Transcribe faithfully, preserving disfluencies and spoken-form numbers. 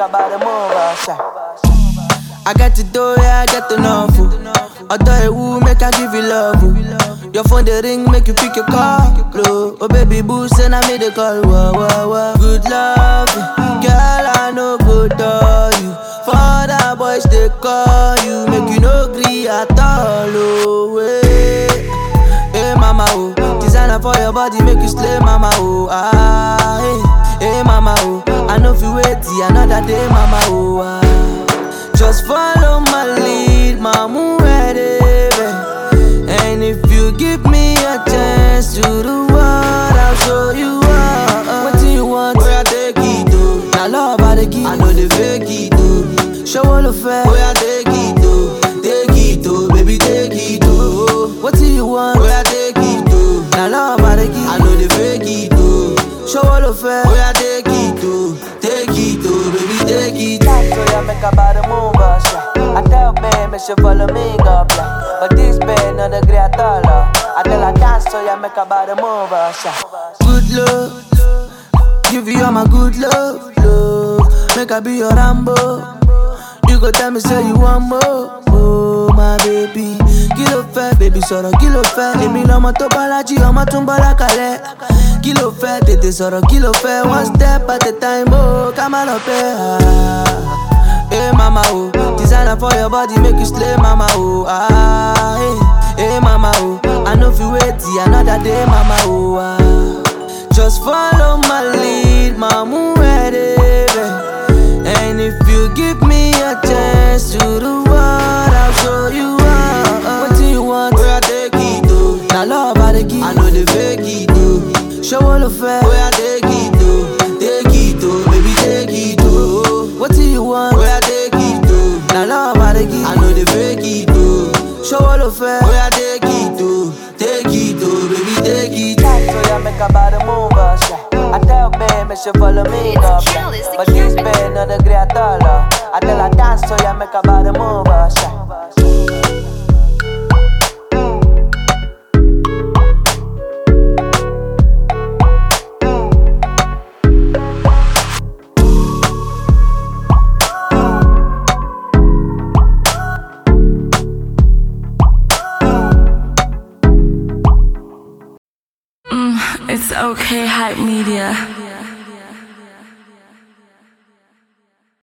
a body mover, sha. I got to do, yeah, I got to know. I thought it would make I give you love. Ooh. Your phone the ring, make you pick your call. Bro. Oh baby boo, send I made a call. Whoa, whoa, whoa. Good love, girl, I know good to you. For the boys they call you, make you no agree at all. Oh, hey, hey mama, oh, designer for your body, make you slay, mama, oh, ah, hey, hey mama, oh, I know if you wait till another day, mama, oh, ah. Just follow my lead, mama, ready, babe. And if you give me a chance to the world, I'll show you what. What do you want? Where I take it to? Now love I the give, I know the fake it to. Show all the fair. Where I take it to? Take it to, baby take it to. What do you want? Where I take it to? Now love I the give, I know the fake it to. Show all the fair. Where I take it to? Take it to, baby take it to. So you make a body mover, sha. I tell baby she follow me, God black. But this baby not the great taller. I tell her dance so you make a body mover, sha. Good love, give you all my good love, love. Make I be your Rambo. You go tell me say you want more, oh my baby. Kilo fẹ́, baby sọ̀rọ̀ kilo fẹ́. Èmi lọmọ tó bálájí, ọmọ tún bọ́lá kalẹ̀. Kilo fẹ́, tètè sọ̀rọ̀ kilo fẹ́. One step at a time, oh, ká má lọ pẹ́. Ah. Hey mama, oh, designer for your body, make you slay, mama, oh, ah. Hey, hey mama, oh, I know if you wait till another day, mama, oh, ah. Just follow my lead, mama, ready, babe. And if you give me a chance to the world, I'll show you what. What do you want? Where I take it to? Now love I the give, I know the fake it to. Show all the fair. Where I take it to? Take it to, baby take it to. What do you want? Where I take it to? Now love I the give, I know the fake it to. Show all the fair. Where I take it to? Take it to, baby take it to. So you make a body mover, sha. I tell baby she follow me, God black. But this baby not the great taller. I tell her dance so you make a body mover, sha. It's okay, Hype Media.